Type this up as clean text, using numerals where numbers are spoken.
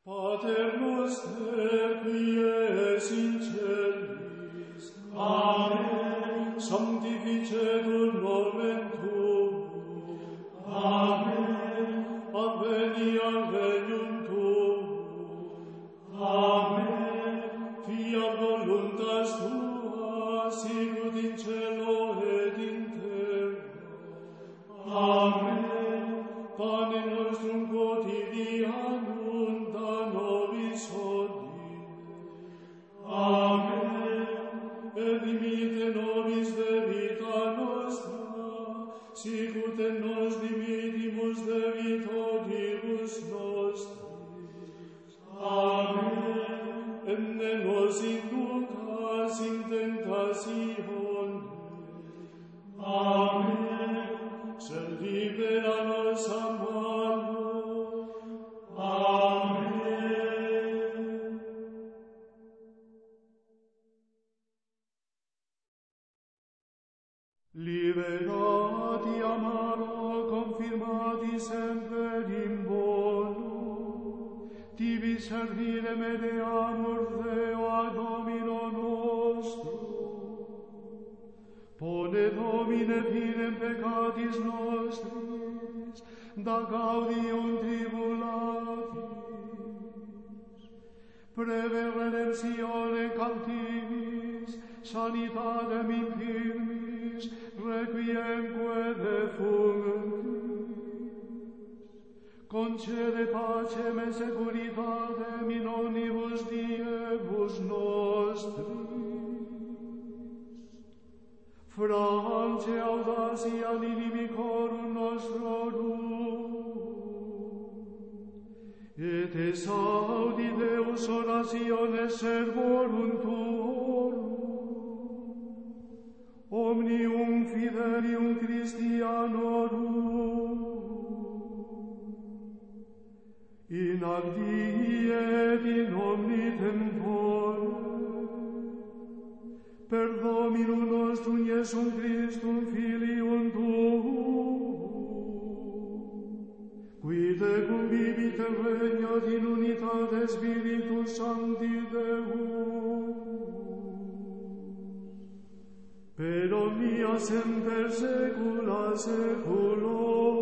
Pater noster, qui es in celis, Amen. sanctificetur nomen tuum. Amen. Adveniat regnum tuum. Amen. Fiat voluntas tua, sicut in cielo et in terra. Amen. Panem nostrum quotidianum da nobis hodie. Amen. Et dimitte nobis debita nostra, sicut et nos dimittimus debitantibus nostris. Amen. Et ne nos inducas in tentationem, Amen. sed libera nos a malo. Amen. Liberati a malo, confirmati semper in bono, tibi servire mereamur Deo ad Domino nostro. Pone Domine finem peccatis nostris, da gaudium tribulatis, preve redemptione captivis, sanitatem infirmis, requiemque defunctis. Concede pacem et securitatem in omnibus diebus nostris. France audacia inimicorum nostrorum, et esaudi Deus orationes servorum tuorum, omnium fidelium Christianorum, in ac die et in omni tempore, per Dominum nostrum Iesum Christum Filium Tuum, qui tecum vivit et regnat in unitate Spiritus Sancti Deus, per omnia semper saecula saeculorum.